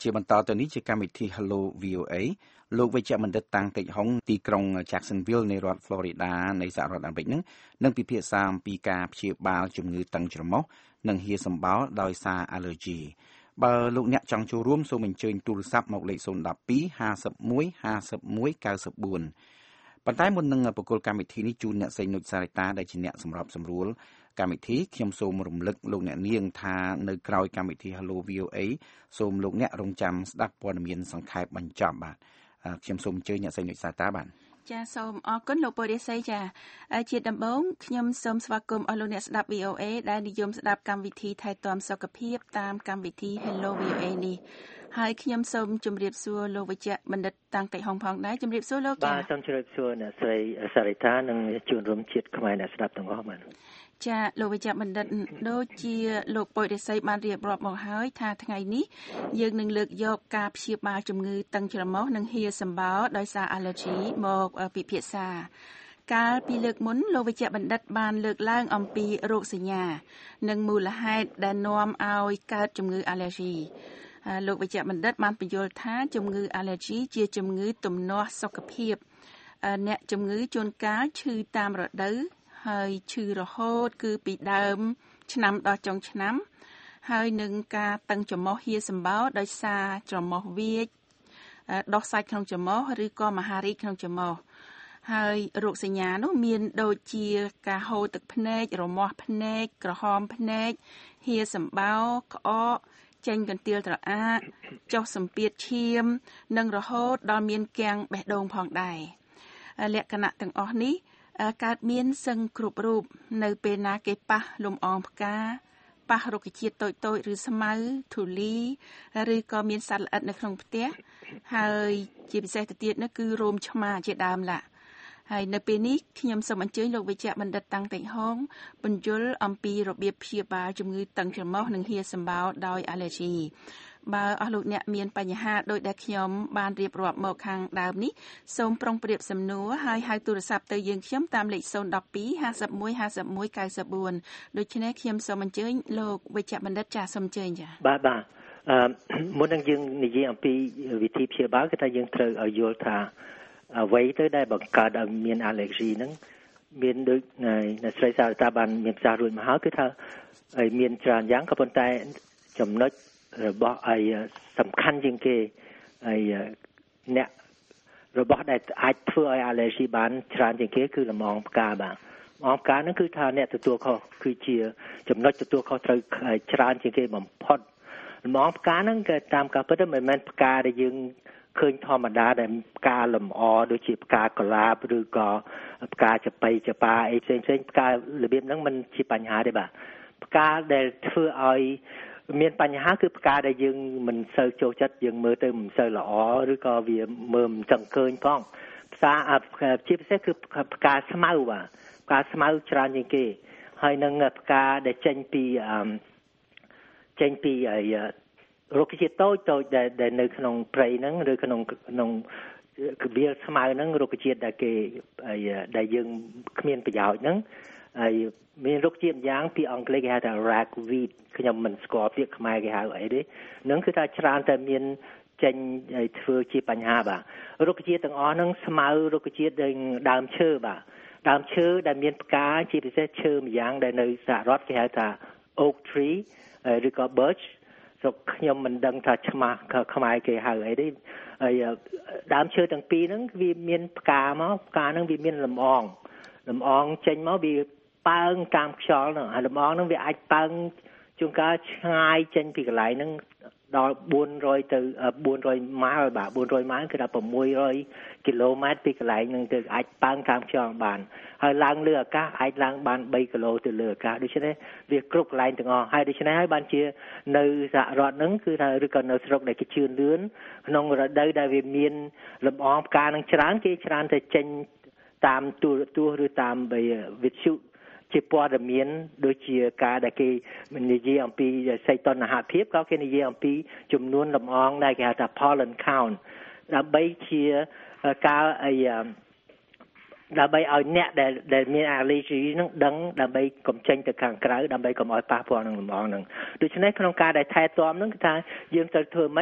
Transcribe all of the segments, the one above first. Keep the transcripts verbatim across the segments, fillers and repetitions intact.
ជាបន្តទៅនេះជាកម្មវិធី Hello វី អូ เอ លោកវិជ្ជបណ្ឌិតតាំងកិច្ចហុងទីក្រុង Jacksonville នៃរដ្ឋ Florida នៃសហរដ្ឋអាមេរិកនឹងនឹងពិភាក្សាអំពីការព្យាបាលជំងឺតឹងច្រមុះនិងហៀរសម្បោរដោយសារ allergy បើលោកអ្នកចង់ចូលរួមសូមអញ្ជើញទូរស័ព្ទមកលេខศูนย์ một hai ห้าสิบเอ็ด ห้าสิบเอ็ด เก้าสิบสี่ប៉ុន្តែមុននឹងបកគលកម្មវិធីនេះជូនអ្នកសេងនុចសារិតាដែលជាអ្នកសម្របសម្រួលកម្មវិធីខ្ញុំសូមរំលឹកលោកអ្នកនាងថានៅក្រោយកម្មវិធី Hello វី អូ เอ សូមលោកអ្នករងចាំស្ដាប់ព័ត៌មានសង្ខេបបញ្ចប់បាទខ្ញុំសូមអញ្ជើញអ្នកសេងនុចសារិតាបាទចាសូមអរគុណលោកពរិស័យចាជាដំបូងខ្ញុំសូមស្វាគមន៍អស់លោកអ្នកស្ដាប់ វី អូ เอ ដែលនិយមស្ដាប់កម្មវិធីថែទាំសុខភាពតាមកម្មវិធី Hello វី អូ เอ នេះហើយខ្ញុំសូមជម្រាបសួរលោកវិជ្ជបណ្ឌិតតាំងកិច្ចហុងផងដែរជម្រាបសួរលោកចាបាទសូមជម្រាបសួរអ្នកស្រីសារិតានិងជួនរួមជាតិខ្មែរអ្នកស្ដាប់ទាំងអស់បាទចាលោកវិជ្ជបណ្ឌិតដូចជាលោកពុយរិស័យបានរៀបរាប់មកហើយថាថ្ងៃនេះយើងនឹងលើកយកការព្យាបាលជំងឺតឹងច្រមុះនិងហៀរសម្បោរដោយសារ allergy មកពិភាក្សាកាលពីលើកមុនលោកវិជ្ជបណ្ឌិតបានលើកឡើងអំពីរោគសញ្ញានិងមូលហេតុដែលនាំឲ្យកើតជំងឺ allergyលោកវិជ្ជបណ្ឌិតបានបញ្យល់ថាជំងឺ allergy ជាជំងឺទំនាស់សុខភាពអ្នកជំងឺជួនកាលឈឺតាមរដូវហើយឈឺរហូតគឺពីដើមឆ្នាំដល់ចុងឆ្នាំហើយនឹងការតឹងច្រមុះហៀរសម្បោរដោយសារច្រមុះវាចដុះសាច់ក្នុងច្រមុះឬក៏មហារីកក្នុងច្រមុះហើយរោគសញ្ញានោះមានដូចជាការហូរទឹកភ្នែករមាស់ភ្នែកក្រហមភ្នែកហៀរសម្បោរក្អកចេញកន្ទាលត្រអាកចុះសម្ពាធឈាមនិងរហូតដល់មានគាំងបេះដូងផងដែរលក្ខណៈទាំងអស់នេះកើតមានសឹងគ្រប់រូបនៅពេលណាគេប៉ះលំអងផ្កាប៉ះរុក្ខជាតិតូចតូចឬស្មៅធូលីឬក៏មានសត្វល្អិតនៅក្នុងផ្ទះហើយជាពិសេសទៅទៀតនោះគឺរោមឆ្មាជាដើមឡាហើយនៅពេលនេះខ្ញុំសូមអញ្ជើញលោកវិជ្ជបណ្ឌិតតាំងតិចហងបញ្យល់អំពីរបៀបព្យាបាលជំងឺតឹងច្រមុះនិងហៀរសម្បោរដោយ allergy បើអស់លោកអ្នកមានបញ្ហាដោយដែលខ្ញុំបានរៀបរាប់មកខាងដើមនេះសូមប្រុងប្រៀបសំណួរហើយហៅទូរស័ព្ទទៅយើងខ្ញុំតាមលេខศูนย์ một hai ห้าสิบเอ็ด ห้าสิบเอ็ด เก้าสิบสี่ដូច្នេះខ្ញុំសូមអញ្ជើញលោកវិជ្ជបណ្ឌិតចាសសូមអញ្ជើញចាបាទបាទអឺមុននឹងយើងនិយាយអំពីវិធីព្យាបាលគឺថាយើងត្រូវឲ្យយល់ថាអ្វីទៅដែលបង្កើតឲ្យមាន allergy ហ្នឹងមានដូចអ្នកស្រីសារិតាបានមានផ្សាយរួចមកហើយគឺថាមានច្រើនយ៉ាងក៏ប៉ុន្តែចំណុចរបស់ឲ្យសំខាន់ជាងគេហើយអ្នករបស់ដែលអាចធ្វើឲ្យ allergy បានច្រើនជាងគេគឺលំអងផ្កាបាទលំអងផ្កាហ្នឹងគឺថាអ្នកទទួលខុសគឺជាចំណុចទទួលខុសត្រូវច្រើនជាងគេបំផុតលំអងផ្កាហ្នឹងគឺតាមការពិតមិនមែនផ្កាដែលយើងឃើញធម្មតាដែលផ្កាលម្អដូចជាផ្កាកុលាបឬក៏ផ្កាចបៃចបាអីផ្សេងផ្សេងផ្ការបៀបហ្នឹងមិនជាបញ្ហាទេបាទផ្កាដែលធ្វើឲ្យមានបញ្ហាគឺផ្កាដែលយើងមិនសូវចូលចិត្តយើងមើលទៅមិនសូវល្អឬក៏វាមើលមិនចង់ឃើញផងផ្កាជាពិសេសគឺផ្កាស្មៅបាទផ្កាស្មៅច្រើនជាងគេហើយនឹងផ្កាដែលចេញពីចេញពីរុក្ខជាតិតូចតូចដែលនៅក្នុងព្រៃហ្នឹងឬក្នុងក្នុងវាលស្មៅហ្នឹងរុក្ខជាតិដែលគេដែលយើងគ្មានប្រយោជន៍ហ្នឹងហើយមានរុក្ខជាតិយ៉ាងពីអង់គ្លេសគេហៅថា ragweed ខ្ញុំមិនស្គាល់ពាក្យខ្មែរគេហៅអីទេហ្នឹងគឺថាច្រើនតែមានចេញធ្វើជាបញ្ហាបាទរុក្ខជាតិទាំងអស់ហ្នឹងស្មៅរុក្ខជាតិដែលដើមឈើបាទដើមឈើដែលមានផ្កាជាពិសេសឈើម្យ៉ាងដែលនៅសហរដ្ឋគេហៅថា oak tree ឬក៏ birch ស្រុកខ្ញុំមិនដឹងថាឆ្មាស់ខ្មែរគេហៅអីទេហើយដើមឈើទាំងពីរហ្នឹងវាមានផ្កាមកផ្កាហ្នឹងវាមានលំអងលំអងចេញមកវាប៉ើងតាមខ្យល់ហ្នឹងហើយលំអងហ្នឹងវាអាចប៉ើងជួនកាលឆ្ងាយចេញពីកន្លែងហ្នឹងដល់bốn trămទៅbốn trămម៉ាយបាទbốn trămម៉ាយគឺដល់sáu trămគីឡូម៉ែត្រពីកន្លែងហ្នឹងទៅអាចប៉ើងតាមខ្យល់បានហើយឡើងលើអាកាសអាចឡើងបាន3គីឡូទៅលើអាកាសដូច្នេះវាគ្រប់កន្លែងទាំងអស់ហើយដូច្នេះហើយបានជានៅសហរដ្ឋហ្នឹងគឺថាឬក៏នៅស្រុកដែលគេជឿនលឿនក្នុងរដូវដែលវាមានលំអងផ្កាហ្នឹងច្រើនគេច្រើនតែចេញតាមទូរទស្សន៍ឬតាមវិទ្យុជាព័ត៌មានដូចជាការដែលគេនិយាយអំពីសីតុណ្ហភាពក៏គេនិយាយអំពីចំនួនលំអងដែលគេហៅថា pollen count ដើម្បីជាការអីដើម្បីឲ្យអ្នកដែលដែលមាន allergy ហ្នឹងដឹងដើម្បីកុំចេញទៅខាងក្រៅដើម្បីកុំឲ្យប៉ះពាល់នឹងលំអងហ្នឹងដូច្នេះក្នុងការដែលថែទាំហ្នឹងគឺថាយើងត្រូវធ្វើម៉េច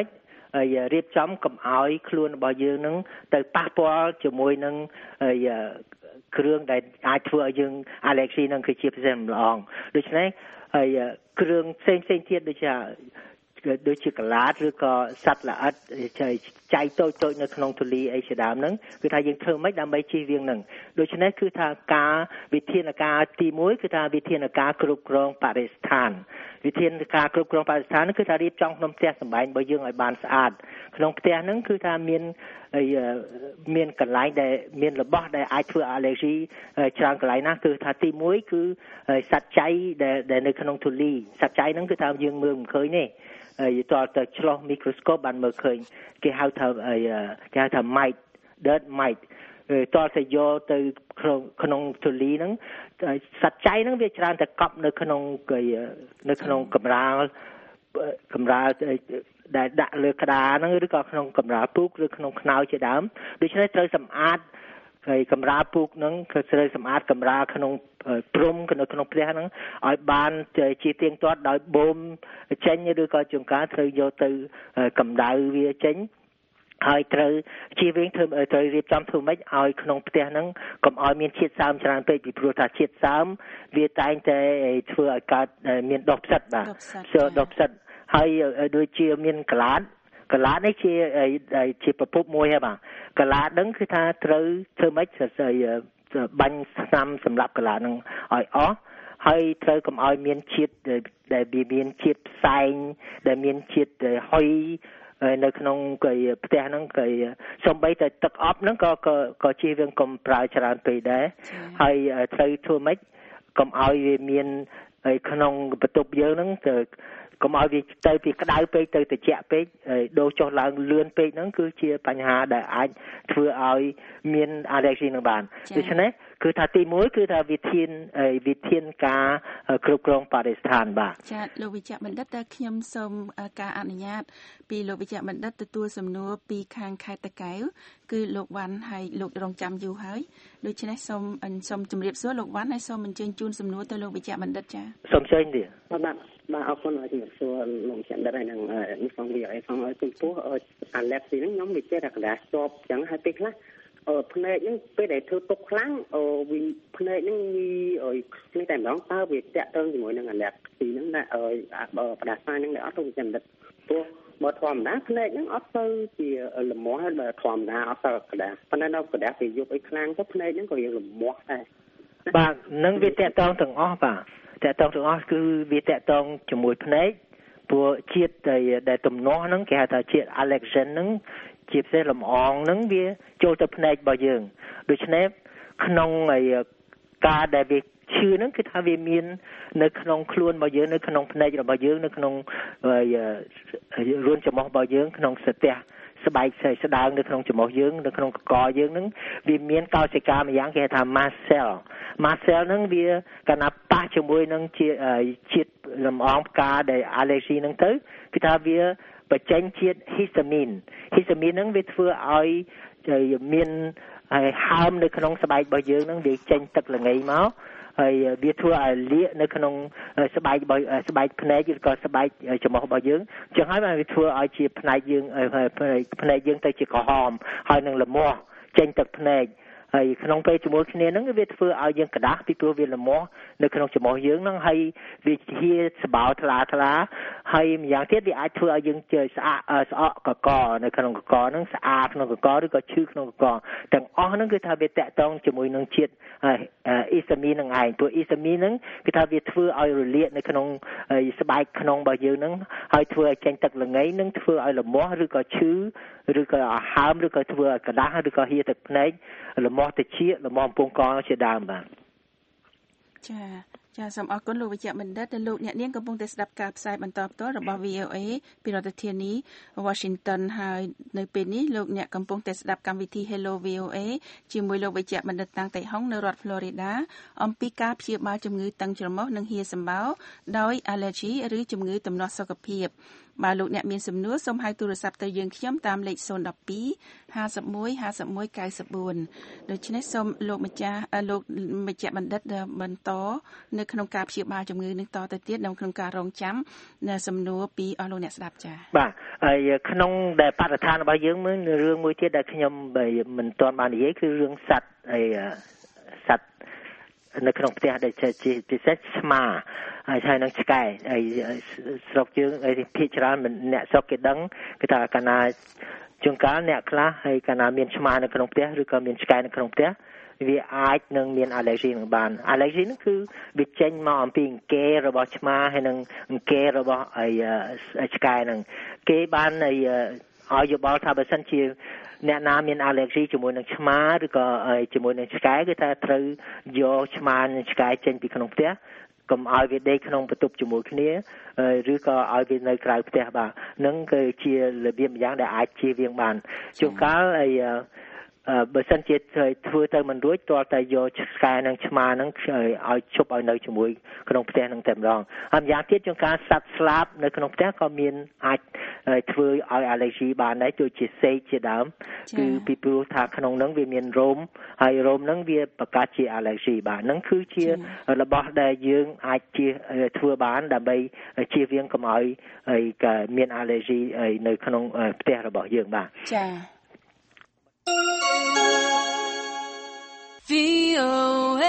ហើយរៀបចំកុំឲ្យខ្លួនរបស់យើងនឹងទៅប៉ះពាល់ជាមួយនឹងគ្រឿងដែលអាចធ្វើឲ្យយើង allergy នឹងគឺជាពិសេសម្លងដូច្នេះហើយគ្រឿងផ្សេងផ្សេងទៀតដូចជាដូចជាកឡាតឬក៏សត្វល្អិតចៃតូចតូចនៅក្នុងទូលីអីជាដើមហ្នឹងគឺថាយើងធ្វើម៉េចដើម្បីជៀសវាងហ្នឹងដូច្នេះគឺថាការវិធានការទីមួយគឺថាវិធានការគ្រប់គ្រងបរិស្ថានវិធានការគ្រប់គ្រងបរិស្ថានគឺថារៀបចំក្នុងផ្ទះសម្បែងរបស់យើងឲ្យបានស្អាតក្នុងផ្ទះហ្នឹងគឺថាមានមានកន្លែងដែលមានរបស់ដែលអាចធ្វើ allergy ច្រើនកន្លែងណាគឺថាទីមួយគឺសត្វចៃដែលនៅក្នុងទូលីសត្វចៃហ្នឹងគឺថាយើងមើលមិនឃើញទេហើយតើទៅឆ្លុះ microscope បានមើលឃើញគេហៅថាគេហៅថា mite dirt mite តើទៅយកទៅក្នុងក្នុងទូលីហ្នឹងសត្វចៃហ្នឹងវាច្រើនតែកប់នៅក្នុងនៅក្នុងកម្រាលកម្រាលដែលដាក់លើក្តារហ្នឹងឬក៏ក្នុងកម្រាលពូកឬក្នុងខ្នើយជាដើមដូច្នេះត្រូវសម្អាតហើយកម្រាលពូកហ្នឹងគឺត្រូវសម្អាតកម្រាលក្នុងព្រំនៅក្នុងផ្ទះហ្នឹងឲ្យបានជាទៀងទាត់ដោយបូមចេញឬក៏ជួនកាលត្រូវយកទៅកម្ដៅវាចេញហើយត្រូវជៀសវាងធ្វើត្រូវរៀបចំធ្វើម៉េចឲ្យក្នុងផ្ទះហ្នឹងកុំឲ្យមានជាតិសើមច្រើនពេកពីព្រោះថាជាតិសើមវាតែងតែធ្វើឲ្យកើតមានដុះផ្សិតបាទដុះផ្សិតហើយដូចជាមានកលាតកលាតនេះជាជាប្រភពមួយហើយបាទកលាតហ្នឹងគឺថាត្រូវធ្វើម៉េចបាញ់ស្នាមសម្រាប់កលាតហ្នឹងឲ្យអស់ហើយត្រូវកុំឲ្យមានជាតិដែលវាមានជាតិផ្សែងដែលមានជាតិហុយនៅក្នុងផ្ទះហ្នឹងគឺសំបីតែទឹកអប់ហ្នឹងក៏ក៏ជៀសវាងកុំប្រើច្រើនពេកដែរហើយត្រូវធ្វើម៉េចកុំឲ្យវាមានក្នុងបន្ទប់យើងហ្នឹងទៅកុំឲ្យវាទៅពីក្តៅពេកទៅត្រជាក់ពេកដូរចុះឡើងលឿនពេកហ្នឹងគឺជាបញ្ហាដែលអាចធ្វើឲ្យមាន allergy នឹងបានដូច្នេះគឺថាទីមួយគឺថាវិធានវិធានការគ្រប់គ្រងបរិស្ថានបាទចា៎លោកវិជ្ជបណ្ឌិតតើខ្ញុំសូមការអនុញ្ញាតពីលោកវិជ្ជបណ្ឌិតទទួលសំណួរពីខាងខេត្តតាកែវគឺលោកវ៉ាន់ហើយលោករងចាំយូរហើយដូច្នេះសូមសូមជម្រាបសួរលោកវ៉ាន់ហើយសូមអញ្ជើញជូនសំណួរទៅលោកវិជ្ជបណ្ឌិតចា៎សូមអញ្ជើញទៀតបាទបាទអរគុណជំរាបសួរលោកវិជ្ជបណ្ឌិតហើយនឹងនេះផងវាឲ្យផងឲ្យចំពោះ allergy ហ្នឹងខ្ញុំវិចារកដាស់ជាប់ចឹងហើយពេលខ្លះអឺភ្នែកហ្នឹងពេលដែលធ្វើទុកខ្លាំងអឺវាភ្នែកហ្នឹងវានេះតែម្ដងតើវាតាក់ទងជាមួយនឹង allergy ហ្នឹងណាអឺបើផ្ដាសាយហ្នឹងដែលអត់ទៅចំណាត់ព្រោះបើធម្មតាភ្នែកហ្នឹងអត់ទៅជាលមាស់ហើយបើធម្មតាអត់ទៅកដាស់ប៉ុន្តែនៅកដាស់គេយកអីខ្លាំងទៅភ្នែកហ្នឹងក៏យើងលមាស់ដែរបាទនឹងវាតាក់ទងទាំងអស់បាទតាក់ទងទាំងអស់គឺវាតាក់ទងជាមួយភ្នែកព្រោះជាតិដែលទំនាស់ហ្នឹងគេហៅថាជាតិ allergen ហ្នឹងជាពិសេសលំអងហ្នឹងវាចូលទៅភ្នែករបស់យើងដូច្នេះក្នុងការដែលវាឈឺហ្នឹងគឺថាវាមាននៅក្នុងខ្លួនរបស់យើងនៅក្នុងភ្នែករបស់យើងនៅក្នុងរួនច្រមុះរបស់យើងក្នុងសន្ទះស្បែកស្ដើងនៅក្នុងច្រមុះយើងនៅក្នុងកកយើងហ្នឹងវាមានកោសិកាមួយយ៉ាងគេហៅថា mast cell mast cell ហ្នឹងវាកាលណាប៉ះជាមួយនឹងជាតិលំអងផ្កាដែល allergy ហ្នឹងទៅគឺថាវាបញ្ចេញជាតិ histamine histamine ហ្នឹងវាធ្វើឲ្យមានហើមនៅក្នុងស្បែករបស់យើងហ្នឹងវាចេញទឹកល្ងៃមកហើយវាធ្វើឲ្យលាកនៅក្នុងស្បែកស្បែកភ្នែកឬក៏ស្បែកច្រមុះរបស់យើងអញ្ចឹងហើយវាធ្វើឲ្យជាផ្នែកយើងផ្នែកយើងទៅជាក្រហមហើយនឹងលមាស់ចេញទឹកភ្នែកហើយក្នុងពេលជាមួយគ្នាហ្នឹងវាធ្វើឲ្យយើងក្តាស់ពីព្រោះវាលមាស់នៅក្នុងច្រមុះយើងហ្នឹងហើយវាជាសបោថ្លាថ្លាហើយម្យ៉ាងទៀតវាអាចធ្វើឲ្យយើងជើស្អាកស្អកកកនៅក្នុងកកហ្នឹងស្អាតក្នុងកកឬក៏ឈឺក្នុងកកទាំងអស់ហ្នឹងគឺថាវាតាក់ទងជាមួយនឹងជាតិអ៊ីស្តាមីនហ្នឹងឯងព្រោះអ៊ីស្តាមីនហ្នឹងគឺថាវាធ្វើឲ្យរលាកនៅក្នុងស្បែកក្នុងរបស់យើងហ្នឹងហើយធ្វើឲ្យចេញទឹកល្ងៃនឹងធ្វើឲ្យលមាស់ឬក៏ឈឺឬក៏ហើមឬក៏ធ្វើឲ្យក្តាស់ឬក៏ហៀទឹកភ្នែកលមាស់តិចលមាស់កំពង់កជាដើមបាទចាចាសូមអរគុណលោកវិជ្ជបណ្ឌិតដែលលោកអ្នកនាងកំពុងតែស្ដាប់ការផ្សាយបន្តផ្ទាល់របស់ វី អូ អេ ពីរដ្ឋធានី Washington ហើយនៅពេលនេះលោកអ្នកកំពុងតែស្ដាប់កម្មវិធី Hello វី អូ អេ ជាមួយលោកវិជ្ជបណ្ឌិតតាំងតៃហុងនៅរដ្ឋ Florida អំពីការព្យាបាលជំងឺតឹងច្រមុះនិងហៀរសម្បោរដោយ allergy ឬជំងឺទំនាស់សុខភាពបើលោកអ្នកមានសំណួរសូមហៅទូរស័ព្ទទៅយើងខ្ញុំតាមលេខศูนย์ หนึ่ง สอง ห้า หนึ่ง ห้า หนึ่ง เก้า สี่ដូច្នេះសូមលោកម្ចាស់លោកម្ចាស់បណ្ឌិតបន្តនៅក្នុងការព្យាបាលជំងឺនឹងតទៅទៀតនៅក្នុងការរងចាំនៅសំណួរពីអស់លោកអ្នកស្ដាប់ចា៎បាទហើយក្នុងដែលបរិស្ថានរបស់យើងមើលរឿងមួយទៀតដែលខ្ញុំមិនទាន់បាននិយាយគឺរឿងសត្វហើយសត្វនៅក្នុងផ្ទះដែលជាពិសេសឆ្មាហើយនឹងឆ្កែហើយស្រុកយើងហើយភាគច្រើនអ្នកស្រុកគេដឹងគេថាកាលណាជួនកាលអ្នកខ្លះហើយកាលណាមានឆ្មានៅក្នុងផ្ទះឬក៏មានឆ្កែនៅក្នុងផ្ទះវាអាចនឹងមាន allergy នឹងបាន allergy នឹងគឺវាចេញមកអំពីអង្គែរបស់ឆ្មាហើយនឹងអង្គែរបស់ហើយឆ្កែនឹងគេបានឲ្យយោបល់ថាបើសិនជាអ្នកណាមាន allergy ជាមួយនឹងឆ្មាឬក៏ជាមួយនឹងឆ្កែគឺថាត្រូវយកឆ្មានិងឆ្កែចេញពីក្នុងផ្ទះកុំឲ្យវាដេកក្នុងបន្ទប់ជាមួយគ្នាឬក៏ឲ្យវានៅក្រៅផ្ទះបាទនឹងគឺជារបៀបយ៉ាងដែលអាចជៀសវាងបានជួនកាលហើយបើសិនជាធ្វើទៅមិនរួចទាល់តែយកឆ្កែនិងឆ្មានឹងឲ្យជប់ឲ្យនៅជាមួយក្នុងផ្ទះនឹងតែម្ដងហើយម្យ៉ាងទៀតជួនកាលសត្វស្លាបនៅក្នុងផ្ទះក៏មានអាចធ្វើឲ្យ allergy បានដែរដូចជាសេកជាដើមគឺពីព្រោះថាក្នុងនឹងវាមានរោមហើយរោមនឹងវាបង្កើតជា allergy បាទនឹងគឺជារបស់ដែលយើងអាចជាធ្វើបានដើម្បីជៀសវាងកុំឲ្យមាន allergy នៅក្នុងផ្ទះរបស់យើងបាទចា៎ V O A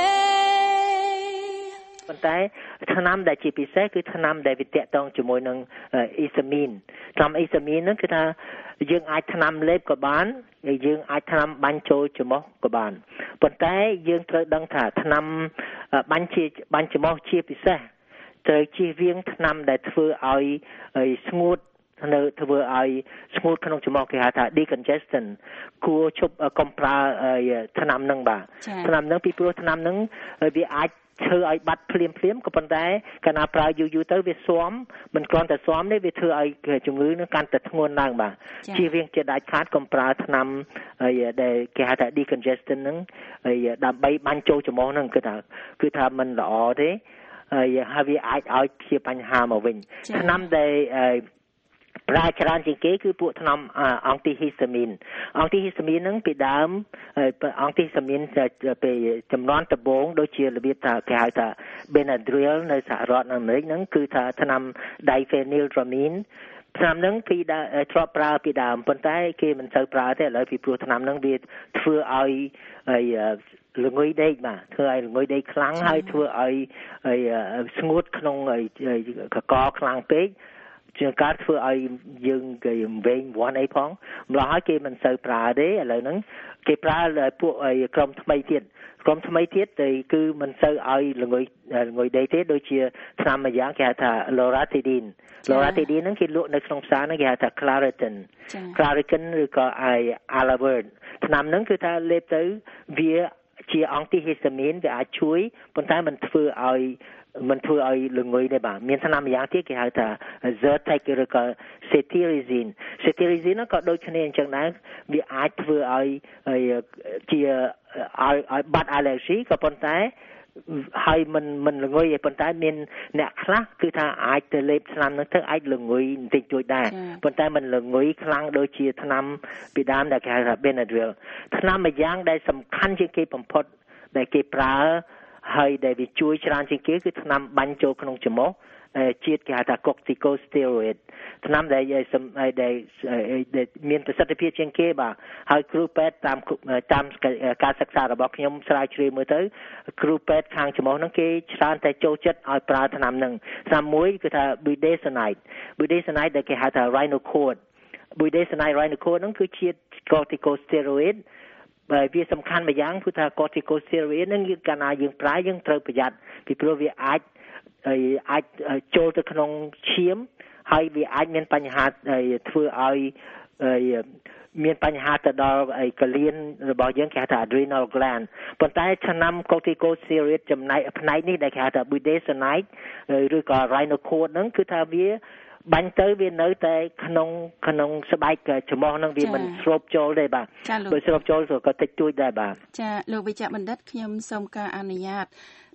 ប៉ុន្តែថ្នាំដែលជាពិសេសគឺថ្នាំដែលវាតាក់ទងជាមួយនឹងអ៊ីសាមីនថ្នាំអ៊ីសាមីនហ្នឹងគឺថាយើងអាចថ្នាំលេបក៏បានហើយយើងអាចថ្នាំបាញ់ចូលច្រមុះក៏បានប៉ុន្តែយើងត្រូវដឹងថាថ្នាំបាញ់ជាបាញ់ច្រមុះជាពិសេសត្រូវជៀសវាងថ្នាំដែលធ្វើឲ្យស្ងួតនៅធ្វើឲ្យស្ងួតក្នុងច្រមុះគេហៅថា decongestant គួរជប់កុំប្រើថ្នាំនឹងបាទថ្នាំនឹងពីព្រោះថ្នាំនឹងវាអាចធ្វើឲ្យបាត់ភ្លាមភ្លាមក៏ប៉ុន្តែកាលណាប្រើយូរយូរទៅវាស៊ាំមិនគ្រាន់តែស៊ាំទេវាធ្វើឲ្យជំងឺនឹងកាន់តែធ្ងន់ឡើងបាទជៀសវាងជាដាច់ខាតកុំប្រើថ្នាំដែលគេហៅថា decongestant នឹងហើយដើម្បីបាញ់ចូលច្រមុះនឹងគឺថាគឺថាមិនល្អទេហើយវាអាចឲ្យជាបញ្ហាមកវិញថ្នាំដែលប្រើច្រើនជាងគេគឺពួកថ្នាំអង់ទីហ៊ីស្តាមីនអង់ទីហ៊ីស្តាមីនហ្នឹងពីដើមអង់ទីហ៊ីស្តាមីនពេលចំនួនដំបូងដូចជារបៀបថាគេហៅថា Benadryl នៅសហរដ្ឋអាមេរិកហ្នឹងគឺថាថ្នាំ Diphenhydramine ថ្នាំហ្នឹងពីធ្លាប់ប្រើពីដើមប៉ុន្តែគេមិនសូវប្រើទេឥឡូវពីព្រោះថ្នាំហ្នឹងវាធ្វើឲ្យល្ងុយដេកបាទធ្វើឲ្យល្ងុយដេកខ្លាំងហើយធ្វើឲ្យស្ងួតក្នុងកកខ្លាំងពេកជាការធ្វើឲ្យយើងគេវិញវាន់អីផងម្ល៉េះហើយគេមិនសូវប្រើទេឥឡូវហ្នឹងគេប្រើពួកក្រុមថ្មីទៀតក្រុមថ្មីទៀតតែគឺមិនសូវឲ្យល្ងុយល្ងុយដេកទេដូចជាថ្នាំមួយយ៉ាងគេហៅថា Loratadine Loratadine ហ្នឹងគេលក់នៅក្នុងផ្សារហ្នឹងគេហៅថា Claritin Claritin ឬក៏ Alavert ថ្នាំហ្នឹងគឺថាលេបទៅវាជាអង់ទីហ៊ីស្តាមីនវាអាចជួយប៉ុន្តែមិនធ្វើឲ្យមិនធ្វើឲ្យល្ងុយទេបាទមានថ្នាំមួយយ៉ាងទៀតគេហៅថា Zyrtec ឬក៏ Cetirizine Cetirizine ក៏ដូចគ្នាអញ្ចឹងដែរវាអាចធ្វើឲ្យជាឲ្យឲ្យបាត់ allergy ក៏ប៉ុន្តែហើយមិនមិនល្ងុយទេប៉ុន្តែមានអ្នកខ្លះគឺថាអាចទៅលេបថ្នាំនោះទៅអាចល្ងុយបន្តិចតួចដែរប៉ុន្តែមិនល្ងុយខ្លាំងដូចជាថ្នាំពីដើមដែលគេហៅថា Benadryl ថ្នាំមួយយ៉ាងដែលសំខាន់ជាងគេបំផុតដែលគេប្រើហើយដែលវាជួយច្រើនជាងគេគឺថ្នាំបាញ់ចូលក្នុងច្រមុះជាតិគេហៅថា corticosteroid ថ្នាំដែលដែលមានប្រសិទ្ធភាពជាងគេបាទហើយគ្រូពេទ្យតាមតាមការសិក្សារបស់ខ្ញុំស្រាវជ្រាវមើលទៅគ្រូពេទ្យខាងច្រមុះហ្នឹងគេច្រើនតែចូលចិត្តឲ្យប្រើថ្នាំហ្នឹងថ្នាំមួយគឺថា budesonide budesonide ដែលគេហៅថា Rhinocort budesonide Rhinocort ហ្នឹងគឺជាតិ corticosteroid បើវាសំខាន់មួយយ៉ាងគឺថា corticosteroid ហ្នឹងគឺកាលណាយើងប្រើយើងត្រូវប្រយ័ត្នពីព្រោះវាអាចអាចចូលទៅក្នុងឈាមហើយវាអាចមានបញ្ហាធ្វើឲ្យមានបញ្ហាទៅដល់កលៀនរបស់យើងគេហៅថា adrenal gland ប៉ុន្តែថ្នាំ corticosteroid ចំណែកផ្នែកនេះដែលគេហៅថា budesonide ឬក៏ Rhinocort ហ្នឹងគឺថាវាបាញ់ទៅវានៅតែក្នុងក្នុងស្បែកច្រមុះហ្នឹងវាមិនស្រូបចូលទេបាទបើស្រូបចូលក៏តិចតួចដែរបាទចាលោកវិជ្ជបណ្ឌិតខ្ញុំសូមការអនុញ្ញាត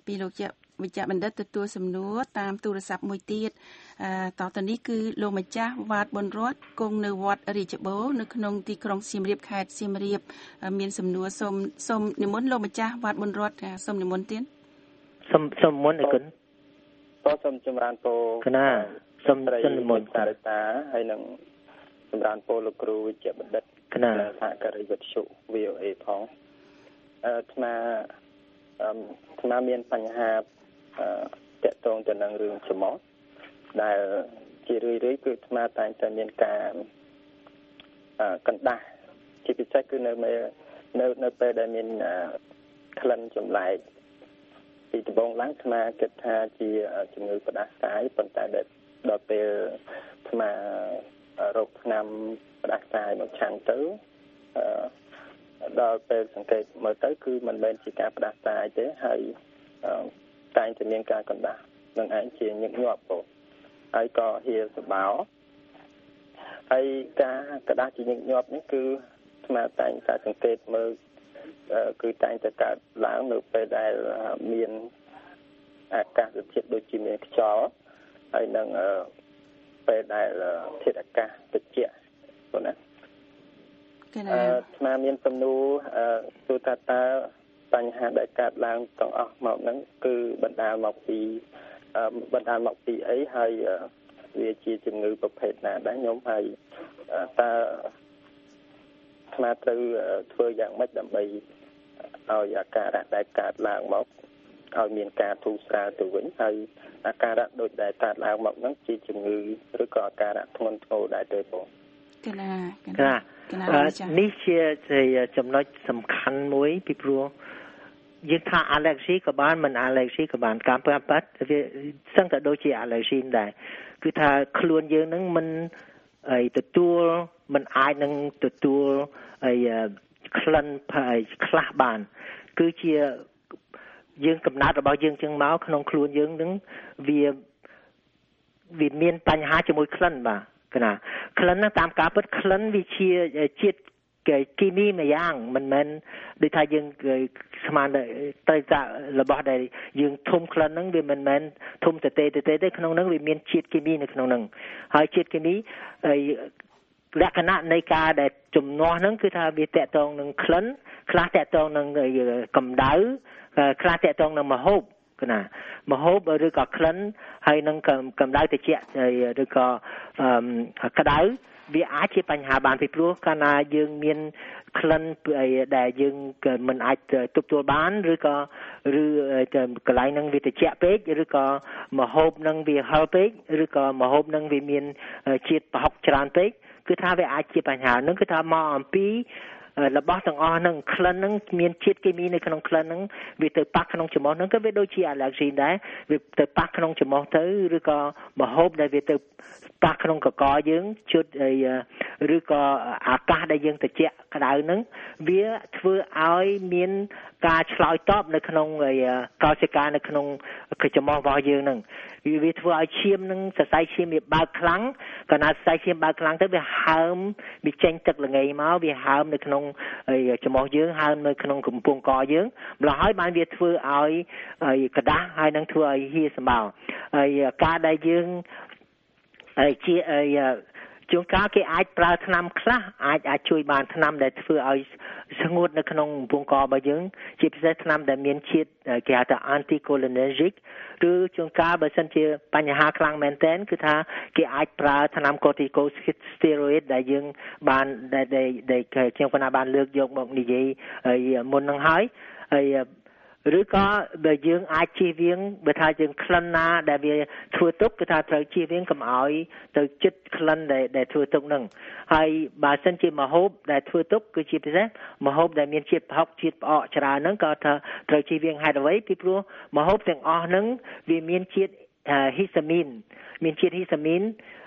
ពីលោកជាវិជ្ជបណ្ឌិតទទួលសំណួរតាមទូរស័ព្ទមួយទៀតអឺតទៅនេះគឺលោកម្ចាស់វត្តប៊ុនរតគង់នៅវត្តរាជបូរនៅក្នុងទីក្រុងសៀមរាបខេត្តសៀមរាបមានសំណួរសូមសូមនិមន្តលោកម្ចាស់វត្តប៊ុនរតសូមនិមន្តទៀតសូមសូមនិមន្តអីគុណក៏សូមចម្រើនពរគណៈសូមនិមន្តសារិតាហើយនឹងចម្រើនពរលោកគ្រូវិជ្ជបណ្ឌិតគណៈសហការីវិទ្យុ វី អូ អេ ផងអឺថ្មអឺថ្មមានបញ្ហាអឺតាក់ទងទៅនឹងរឿងច្រមុះដែលជារឿយៗគឺថ្មតែងតែមានការអឺកណ្ដាស់ជាពិសេសគឺនៅនៅនៅពេលដែលមានក្លិនចម្លែកពីដំបូងឡើងថ្មគិតថាជាជំងឺផ្ដាសាយប៉ុន្តែដល់ពេលថ្មរោគថ្នាំផ្ដាសាយមកឆាំងទៅអឺដល់ពេលសង្កេតមើលទៅគឺមិនមែនជាការផ្ដាសាយទេហើយតែងតែមានការកណ្ដាស់នឹងឯងជាញឹកញាប់ពោហើយក៏ហៀសបោហើយការកណ្ដាស់ជាញឹកញាប់នេះគឺស្មារតីតែសង្កេតមើលគឺតែងតែកើតឡើងនៅពេលដែលមានអាកាសធាតុដូចជាមានខ្យល់ហើយនឹងពេលដែលធាតុអាកាសត្រជាក់ប៉ុណ្ណាអឺស្មាមានសំណួរទូទៅតើបញ្ហាដែលកើតឡើងទាំងអស់មកហ្នឹងគឺបណ្ដាលមកពីបណ្ដាលមកពីអីហើយវាជាជំងឺប្រភេទណាដែរខ្ញុំហើយតើស្មាត្រូវធ្វើយ៉ាងម៉េចដើម្បីឲ្យអាការៈដែលកើតឡើងមកឲ្យមានការធូរស្រាលទៅវិញហើយអាការៈដូចដែលកើតឡើងមកហ្នឹងជាជំងឺឬក៏អាការៈធ្ងន់ធ្ងរដែរទេបងកណាកណានេះជាចំណុចសំខាន់មួយពីព្រោះយើងថា allergy ក៏បានមិន allergy ក៏បានការប្រប៉ាត់វាសឹងតែដូចជា allergy ដែរគឺថាខ្លួនយើងនឹងមិនអីទទួលមិនអាចនឹងទទួលអីក្លិនខ្លះបានគឺជាយើងកំណត់របស់យើងចឹងមកក្នុងខ្លួនយើងនឹងវាវាមានបញ្ហាជាមួយក្លិនបាទកណាក្លិនហ្នឹងតាមការពិតក្លិនវាជាជាតិគីមីមួយយ៉ាងមិនមែនដូចថាយើងស្មានត្រូវតែរបស់ដែលយើងធុំក្លិនហ្នឹងវាមិនមែនធុំតេតេតេទេក្នុងហ្នឹងវាមានជាតិគីមីនៅក្នុងហ្នឹងហើយជាតិគីមីលក្ខណៈនៃការដែលជំនាស់ហ្នឹងគឺថាវាតកតងនឹងក្លិនខ្លះតកតងនឹងកម្ដៅខ្លះតកតងនឹងម្ហូបណាម្ហូបឬក៏ក្លិនហើយនឹងកម្ដៅត្រជាក់ឬក៏ក្ដៅវាអាចជាបញ្ហាបានពីព្រោះកាលណាយើងមានក្លិនដែលយើងមិនអាចទប់ទល់បានឬក៏ឬកន្លែងហ្នឹងវាត្រជាក់ពេកឬក៏ម្ហូបហ្នឹងវាហឹរពេកឬក៏ម្ហូបហ្នឹងវាមានជាតិប្រហុកច្រើនពេកគឺថាវាអាចជាបញ្ហាហ្នឹងគឺថាមកអំពីរបស់ទាំងអស់ហ្នឹងក្លិនហ្នឹងមានជាតិគីមីនៅក្នុងក្លិនហ្នឹងវាទៅប៉ះក្នុងច្រមុះហ្នឹងក៏វាដូចជា allergy ដែរវាទៅប៉ះក្នុងច្រមុះទៅឬក៏ម្ហូបដែលវាទៅប៉ះក្នុងកកយើងជុតឬក៏អាកាសដែលយើងត្រជាក់ក្តៅហ្នឹងវាធ្វើឲ្យមានការឆ្លើយតបនៅក្នុងកោសិកានៅក្នុងច្រមុះរបស់យើងហ្នឹងវាធ្វើឲ្យឈាមនឹងសរសៃឈាមវាបើកខ្លាំងកាលណាសរសៃឈាមបើកខ្លាំងទៅវាហើមវាចេញទឹកល្ងីមកវាហើមនៅក្នុងច្រមុះយើងហើមនៅក្នុងកំពង់កយើងម្ល៉េះហើយបានវាធ្វើឲ្យក្តាស់ហើយនឹងធ្វើឲ្យហៀសម្បោរហើយការដែលយើងហើយជាជួនកាលគេអាចប្រើថ្នាំខ្លះអាចអាចជួយបានថ្នាំដែលធ្វើឲ្យស្ងួតនៅក្នុងកំពង់ករបស់យើងជាពិសេសថ្នាំដែលមានជាតិគេហៅថា anticholinergic ឬជួនកាលបើសិនជាបញ្ហាខ្លាំងមែនទែនគឺថាគេអាចប្រើថ្នាំ corticosteroid ដែលយើងបានដែលខ្ញុំកណាបានលើកយកមកនិយាយមុននឹងហើយហើយឬក៏បើយើងអាចជៀសវាងបើថាយើងក្លិនណាដែលវាធ្វើទុកគឺថាត្រូវជៀសវាងកុំឲ្យទៅចិត្តក្លិនដែលដែលធ្វើទុកហ្នឹងហើយបើសិនជាម្ហូបដែលធ្វើទុកគឺជាពិសេសម្ហូបដែលមានជាតិប្រហុកជាតិផ្អកច្រើនហ្នឹងក៏ត្រូវជៀសវាងហេតុអ្វីពីព្រោះម្ហូបទាំងអស់ហ្នឹងវាមានជាតិហ៊ីស្តាមីនមានជាតិហ៊ីស្តាមីន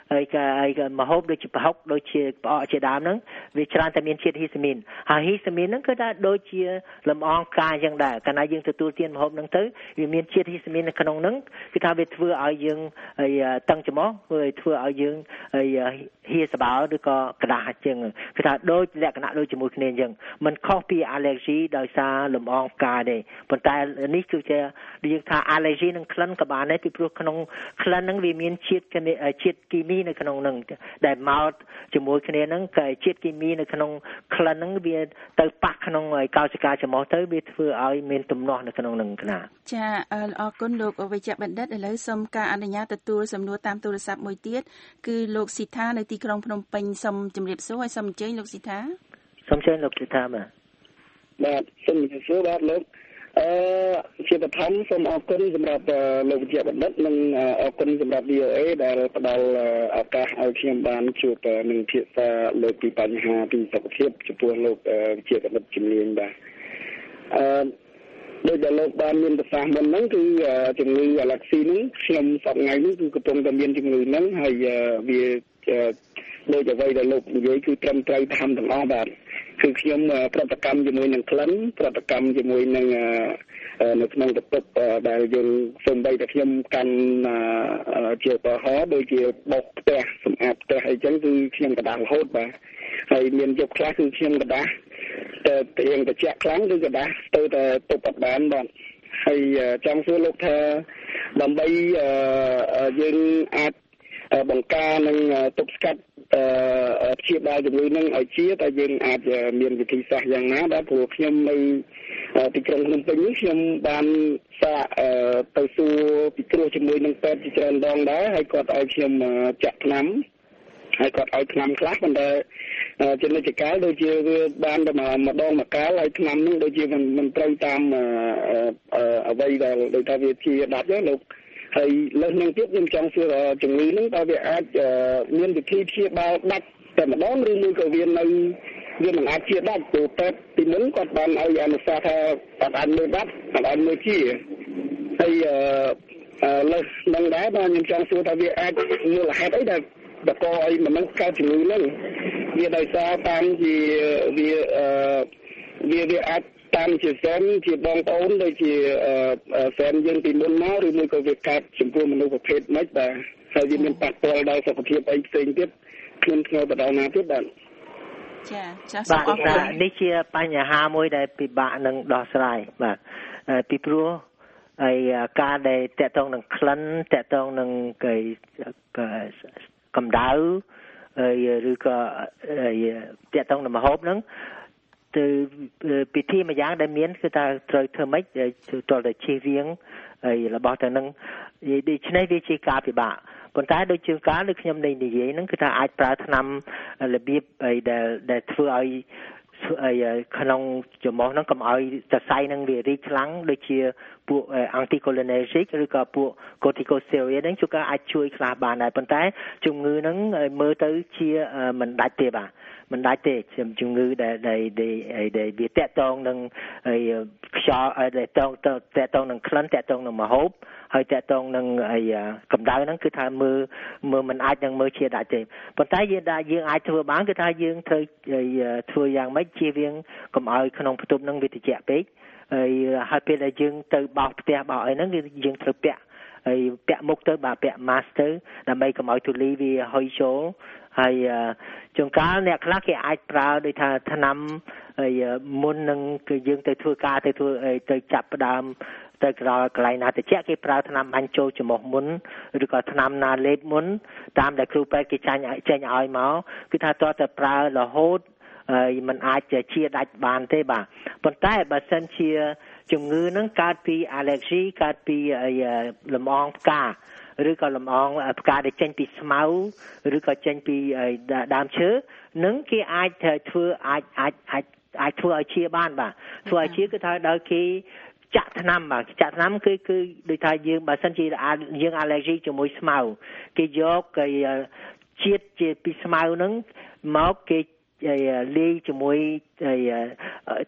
ហើយក៏មហូបដូចជាប្រហុកដូចជាផ្អកជាដើមហ្នឹងវាច្រើនតែមានជាតិហ៊ីស្តាមីនហើយហ៊ីស្តាមីនហ្នឹងគឺថាដូចជាលំអងផ្កាអញ្ចឹងដែរកាលណាយើងទទួលទានម្ហូបហ្នឹងទៅវាមានជាតិហ៊ីស្តាមីននៅក្នុងហ្នឹងគឺថាវាធ្វើឲ្យយើងតឹងច្រមុះធ្វើឲ្យយើងហៀសបោឬក៏ក្តាស់អញ្ចឹងគឺថាដូចលក្ខណៈដូចជាមួយគ្នាអញ្ចឹងมันខុសពី allergy ដោយសារលំអងផ្កាទេប៉ុន្តែនេះគឺជាយើងថា allergy នឹងក្លិនក៏បានដែរពីព្រោះក្នុងក្លិនហ្នឹងវាមានជាតិជាតិគីមីនៅក្នុងហ្នឹងដែលមកជាមួយគ្នាហ្នឹងក៏ជាតិគីមីនៅក្នុងក្លិនហ្នឹងវាទៅប៉ះក្នុងកោសិកាច្រមុះទៅវាធ្វើឲ្យមានទំនាស់នៅក្នុងហ្នឹងណាចាអរគុណលោកវេជ្ជបណ្ឌិតឥឡូវសូមការអនុញ្ញាតទទួលសំណួរតាមទូរស័ព្ទមួយទៀតគឺលោកស៊ីថានៅទីក្រុងភ្នំពេញសូមជម្រាបសួរហើយសូមអញ្ជើញលោកស៊ីថាសូមអញ្ជើញលោកស៊ីថាបាទបាទសូមជម្រាបសួរបាទលោកអឺជាបឋមសូមអរគុណសម្រាប់លោកវិជ្ជាបណ្ឌិតនិងអរគុណសម្រាប់ វី អូ អេ ដែលផ្ដល់ឱកាសឲ្យខ្ញុំបានជួបនឹងភាសាលើកពីបញ្ហាពីសុខភាពចំពោះលោកវិជ្ជាបណ្ឌិតជំនាញបាទអឺដោយដែលលោកបានមានប្រសាសន៍មុនហ្នឹងគឺជំងឺអាឡែស៊ីហ្នឹងខ្ញុំសប្តាហ៍នេះគឺកំពុងតែមានជំងឺហ្នឹងហើយវាដោយអ្វីដែលលោកនិយាយគឺត្រឹមត្រូវតាមទាំងអស់បាទគឺខ្ញុំប្រតិកម្មជាមួយនឹងក្លិនប្រតិកម្មជាមួយនឹងនៅក្នុងទឹកទឹកដែលយើងសូម្បីតែខ្ញុំកាន់ជាឧទាហរណ៍ដូចជាបោកផ្ទះសម្អាតផ្ទះអីចឹងគឺខ្ញុំកដាស់រហូតបាទហើយមានយកខ្លះគឺខ្ញុំកដាស់តែត្រៀងត្រជាក់ខ្លាំងគឺកដាស់ទៅតែទប់អត់បានបាទហើយចង់សួរលោកថាដើម្បីយើងអាចបង្ការនិងទប់ស្កាត់ព្យាបាលជំងឺនឹងឲ្យជាតែយើងអាចមានវិធីសាស្ត្រយ៉ាងណាបាទព្រោះខ្ញុំនៅទីក្រុងភ្នំពេញនេះខ្ញុំបានសាកទៅសួរពិគ្រោះជាមួយនឹងពេទ្យជាច្រើនដងដែរហើយគាត់ឲ្យខ្ញុំចាក់ថ្នាំហើយគាត់ឲ្យថ្នាំខ្លះប៉ុន្តែជានិច្ចកាលដូចជាវាបានតែម្ដងមួយកាលហើយថ្នាំនោះដូចជាមិនមិនត្រូវតាមអ្វីដែលដូចថាវាជាដាច់ទេលោកហើយលើសនឹងទៀតខ្ញុំចង់សួរជំងឺហ្នឹងតើវាអាចមានវិធីព្យាបាលដាច់តែម្ដងឬមួយក៏វានៅវាមិនអាចជាដាច់ព្រោះពេទ្យទីមុនគាត់បានឲ្យអនុសាសន៍ថាគាត់អាចមើលដាច់គាត់អាចមើលជាហើយលើសនឹងដែរបាទខ្ញុំចង់សួរថាវាអាចមូលហេតុអីដែលបកឲ្យមនុស្សកើតជំងឺហ្នឹងវាដោយសារតាមជាវាវាវាអាចតាមជាសែនជាបងប្អូនដូចជាសែនយើងពីមុនមកឬមួយក៏វាកើតចំពោះមនុស្សប្រភេទម៉េចបាទហើយវាមានប៉ះពាល់ដល់សុខភាពអីផ្សេងទៀតខ្ញុំធ្ងន់បដៅណាទៀតបាទចាចាសូមអរគុណនេះជាបញ្ហាមួយដែលពិបាកនឹងដោះស្រាយបាទពីព្រោះហើយការដែលតកតងនឹងក្លិនតកតងនឹងគេកម្ដៅឬក៏តកតងនឹងម្ហូបហ្នឹងទៅពិធីមួយយ៉ាងដែលមានគឺថាត្រូវធ្វើម៉េចទល់តែជៀសវាងហើយរបស់ទៅនឹងដូច្នេះវាជាការពិបាកប៉ុន្តែដូចជាការដូចខ្ញុំនិយាយហ្នឹងគឺថាអាចប្រើថ្នាំរបៀបដែលដែលធ្វើឲ្យក្នុងច្រមុះហ្នឹងកុំឲ្យសរសៃហ្នឹងវារីកខ្លាំងដូចជាពួក anticholinergic ឬក៏ពួក corticosteroid ហ្នឹងជួនកាលអាចជួយខ្លះបានដែរប៉ុន្តែជំងឺហ្នឹងមើលទៅជាមិនដាច់ទេបាទមិនដាច់ទេជំងឺដែលដែលដែលវាតកតងនឹងខ្យល់ដែលតកតកតងនឹងក្លិនតកតងនឹងម្ហូបហើយតកតងនឹងកម្ដៅហ្នឹងគឺថាមើលមើលមិនអាចនឹងមើលជាដាច់ទេប៉ុន្តែយើងដែលយើងអាចធ្វើបានគឺថាយើងត្រូវធ្វើយ៉ាងម៉េចជៀសវាងកុំឲ្យក្នុងបន្ទប់ហ្នឹងវាត្រជាក់ពេកហើយហើយពេលដែលយើងទៅបោសផ្ទះបោសអីហ្នឹងគឺយើងត្រូវពាក់ហើយពាក់មុខទៅបាទពាក់ mask ទៅដើម្បីកុំឲ្យធូលីវាហុយចូលហើយជួនកាលអ្នកខ្លះគេអាចប្រើដូចថាថ្នាំហើយមុននឹងគឺយើងទៅធ្វើការទៅធ្វើទៅចាប់ផ្ដើមទៅក្រោយកន្លែងណាត្រជាក់គេប្រើថ្នាំបាញ់ចូលច្រមុះមុនឬក៏ថ្នាំណាលេបមុនតាមដែលគ្រូពេទ្យគេចាញ់ចេញឲ្យមកគឺថាតើតើប្រើរហូតហើយมันអាចជាដាច់បានទេបាទប៉ុន្តែបើសិនជាជំងឺហ្នឹងកើតពី allergy កើតពីលំអងផ្កាឬក៏លំអងផ្កាដែលចេញពីស្មៅឬក៏ចេញពីដើមឈើនឹងគេអាចធ្វើអាចអាចអាចអាចធ្វើឲ្យជាបានបាទធ្វើឲ្យជាគឺថាដោយគេចាក់ថ្នាំបាទចាក់ថ្នាំគឺគឺដូចថាយើងបើសិនជាយើង allergy ជាមួយស្មៅគេយកគេជាតិជាពីស្មៅហ្នឹងមកគេលាយជាមួយ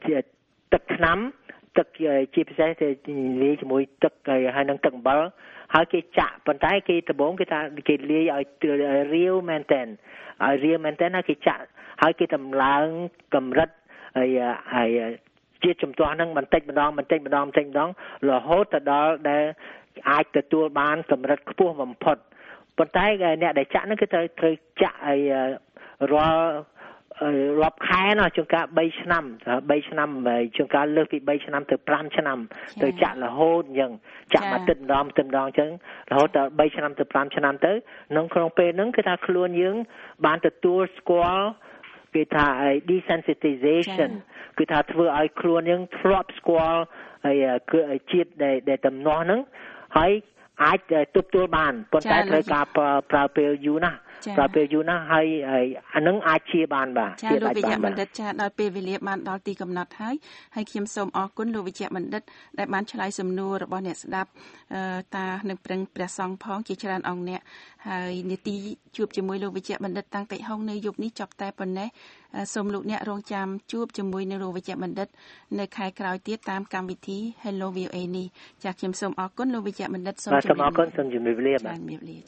ទឹកថ្នាំទឹកជាពិសេសលាយជាមួយទឹកហើយនឹងទឹកអំបិលហើយគេចាក់ប៉ុន្តែគេដំបូងគេថាគេលាយឲ្យរាវមែនតែនឲ្យរាវមែនតែនហើយគេចាក់ហើយគេតម្លើងកម្រិតហើយហើយជាតិជំទាស់ហ្នឹងបន្តិចម្ដងបន្តិចម្ដងបន្តិចម្ដងរហូតទៅដល់ដែលអាចទទួលបានកម្រិតខ្ពស់បំផុតប៉ុន្តែអ្នកដែលចាក់ហ្នឹងគឺត្រូវត្រូវចាក់ឲ្យរាល់រាប់ខែណាជួនកាល3ឆ្នាំ3ឆ្នាំជួនកាលលើសពី3ឆ្នាំទៅ5ឆ្នាំទៅចាក់រហូតអញ្ចឹងចាក់មកទឹកម្ដងទឹកម្ដងអញ្ចឹងរហូតដល់3ឆ្នាំទៅ5ឆ្នាំទៅក្នុងក្នុងពេលហ្នឹងគឺថាខ្លួនយើងបានទទួលស្គាល់គេថា desensitization គឺថាធ្វើឲ្យខ្លួនយើងធ្លាប់ស្គាល់ហើយជាតិដែលដែលតំណោះហ្នឹងហើយអាចទប់ទល់បានប៉ុន្តែត្រូវការប្រើពេលយូរណាស់ប្រើពេលយូរណាស់ហើយអានឹងអាចជាបានបាទជាលោកវិជ្ជបណ្ឌិតចាដល់ពេលវេលាបានដល់ទីកំណត់ហើយហើយខ្ញុំសូមអរគុណលោកវិជ្ជបណ្ឌិតដែលបានឆ្លើយសំណួររបស់អ្នកស្ដាប់តានឹងប្រឹងព្រះសង្ឃផងជាច្រើនអង្គអ្នកហើយនីតិជួបជាមួយលោកវិជ្ជបណ្ឌិតតាំងកិច្ចហុងនៅយប់នេះចប់តែប៉ុណ្ណេះសូមលោកអ្នករងចាំជួបជាមួយនឹងលោកវិជ្ជបណ្ឌិតនៅខែក្រោយទៀតតាមកម្មវិធី Hello វី អូ เอ នេះចាខ្ញុំសូមអរគុណលោកវិជ្ជបណ្ឌិតសូមជម្រាបលាសូមអរគុណសូមជម្រាបលាបាទ